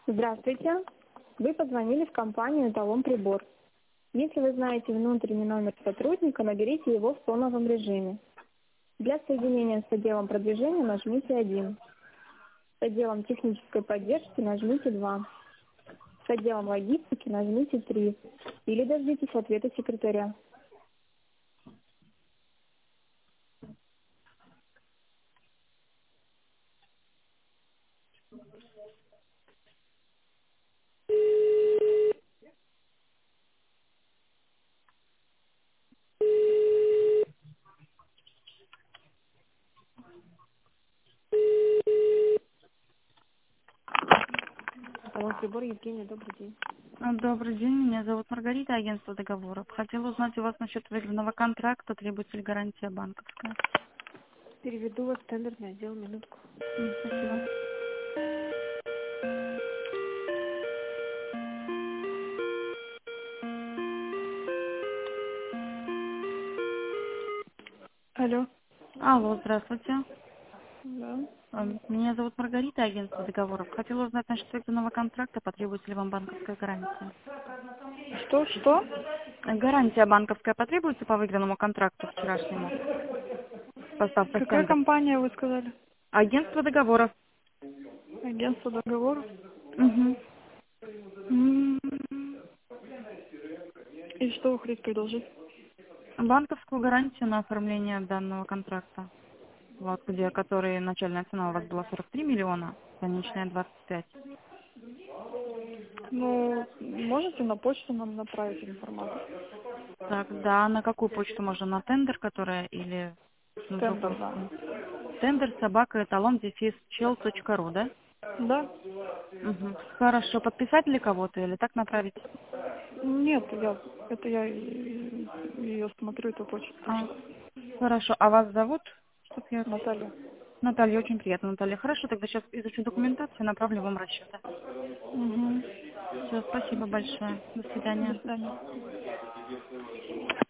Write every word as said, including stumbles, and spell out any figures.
Здравствуйте. Вы позвонили в компанию «Эталон Прибор». Если вы знаете внутренний номер сотрудника, наберите его в тоновом режиме. Для соединения с отделом продвижения нажмите один. С отделом технической поддержки нажмите два. С отделом логистики нажмите три. Или дождитесь ответа секретаря. «Эталон Прибор», Евгения, добрый день. А, Добрый день, меня зовут Маргарита, агентство договоров. Хотела узнать у вас насчет выигранного контракта, требуется ли гарантия банковская. Переведу вас в тендерный отдел, минутку. М, Спасибо. Алло. Алло, здравствуйте. Да. А, Меня зовут Маргарита, агентство договоров. Хотела узнать насчет выигранного контракта, потребуется ли вам банковская гарантия. Что, что? А, Гарантия банковская потребуется по выигранному контракту вчерашнему? Поставка Какая стендов. компания, вы сказали? Агентство договоров. Агентство договоров? Угу. М. И что вы хотите предложить? Банковскую гарантию на оформление данного контракта. Вот, где, который начальная цена у вас была сорок три миллиона, конечная двадцать пять. Ну, можете на почту нам направить информацию? Так, да, на какую почту можно? На тендер, которая или на Тендер, другую? да. Тендер, собака, эталон, дефис, чел, точка ру, да? Да? Угу. Хорошо, подписать ли кого-то или так направить? Нет, я, это я ее смотрю, эту почту. А, хорошо, а вас зовут? Чтоб я... Наталья. Наталья, очень приятно, Наталья. Хорошо, тогда сейчас изучу документацию, направлю вам расчеты. Угу. Все, спасибо большое. До До свидания. свидания.